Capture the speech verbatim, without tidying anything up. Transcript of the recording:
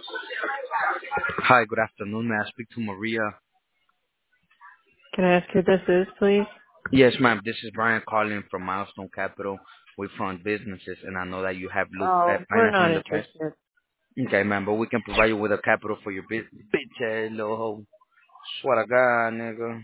Hi, good afternoon. May I speak to Maria? Can I ask who this is, please? Yes, ma'am. This is Brian calling from Milestone Capital. We fund businesses, and I know that you have looked at Oh, we're financing not in the past. interested. Okay, ma'am, but we can provide you with a capital for your business. Bitch ass little hoe. Swear to God, nigga.